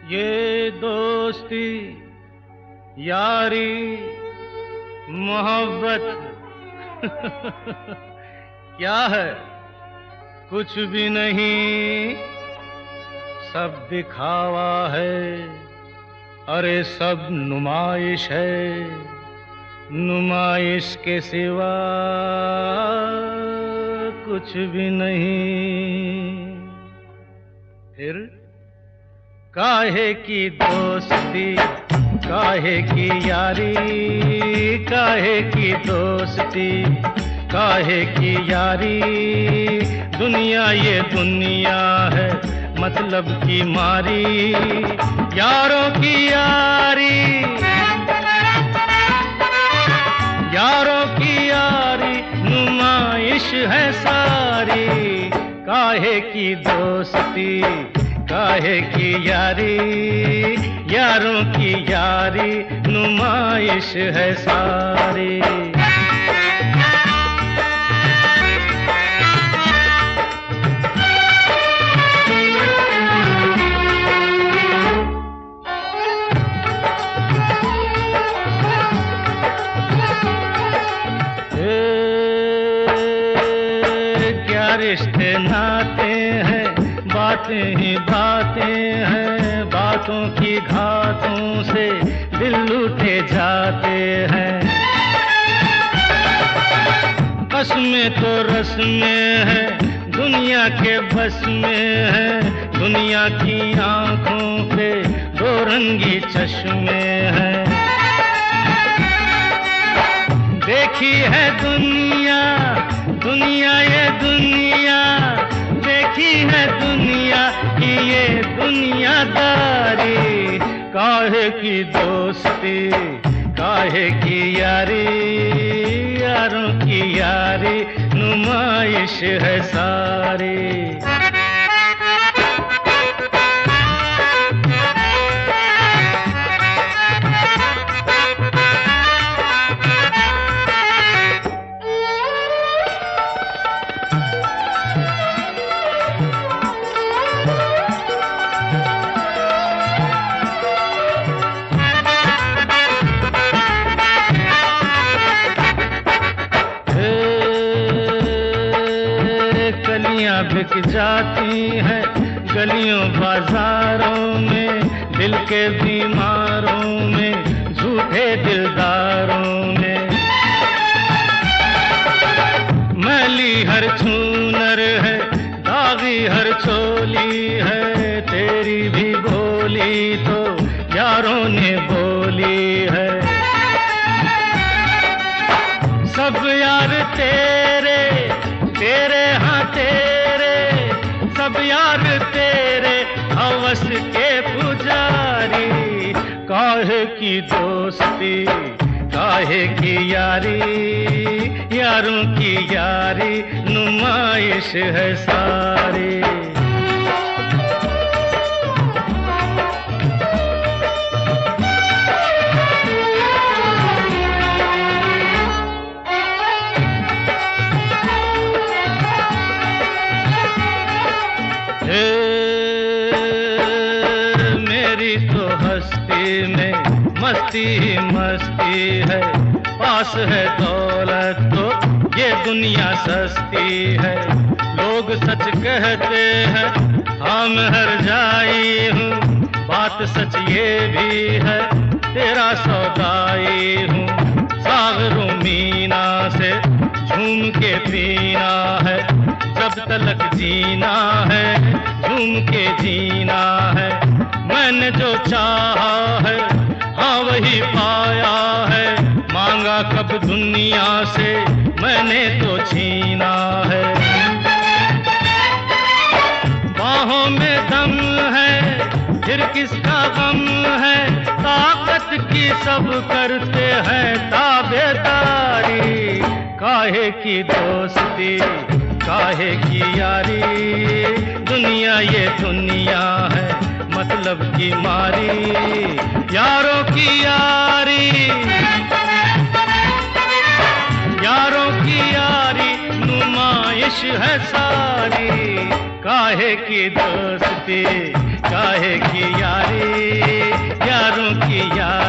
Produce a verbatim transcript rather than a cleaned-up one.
ये दोस्ती यारी मोहब्बत क्या है? कुछ भी नहीं, सब दिखावा है। अरे सब नुमाइश है, नुमाइश के सिवा कुछ भी नहीं। फिर काहे की दोस्ती, काहे की यारी, काहे की दोस्ती, काहे की यारी। दुनिया ये दुनिया है मतलब की मारी, यारों की यारी, यारों की यारी नुमाइश है सारी। काहे की दोस्ती, काहे की यारी, यारों की यारी नुमाइश है सारी। क्या रिश्ते नाते हैं, बातें ही बातें हैं। बातों की घातों से दिल लूटे जाते हैं। कसमें तो रस्में है, दुनिया के बस में है। दुनिया की आंखों पे दो रंगी चश्मे हैं। देखी है दुनिया, दुनिया ये दुनिया, देखी है दुनिया की ये दुनियादारी। काहे की दोस्ती, काहे की यारी, यारों की यारी नुमाइश है सारी। कलियां बिक जाती हैं गलियों बाजारों में, दिल के बीमारों में, झूठे दिलदारों में। मैली हर छूनर है, दागी हर चोली है। तेरी भी बोली तो यारों ने बोली है। सब यार तेरे, तेरे हाँ तेरे, सब यार तेरे हवस के पुजारी। काहे की दोस्ती, काहे की यारी, यारों की यारी नुमाइश है सारी। मेरी तो हस्ती में मस्ती ही मस्ती है। पास है दौलत तो ये दुनिया सस्ती है। लोग सच कहते हैं हाँ मैं हर जाई हूँ, बात सच ये भी है तेरा सौदाई हूँ। सागरों मीना से झूम के पीना है, जब तलक जीना है झूम के जीना है। मैंने जो चाहा है हाँ वही पाया है। मांगा कब दुनिया से मैंने तो छीना है। बाहों में दम है फिर किसका गम है। ताकत की सब करते हैं ताबेदारी। काहे की दोस्ती, काहे की यारी, दुनिया ये दुनिया है मतलब की मारी। यारों की यारी, यारों की यारी नुमाइश है सारी। काहे की दोस्ती काहे की यारी, यारों की यारी।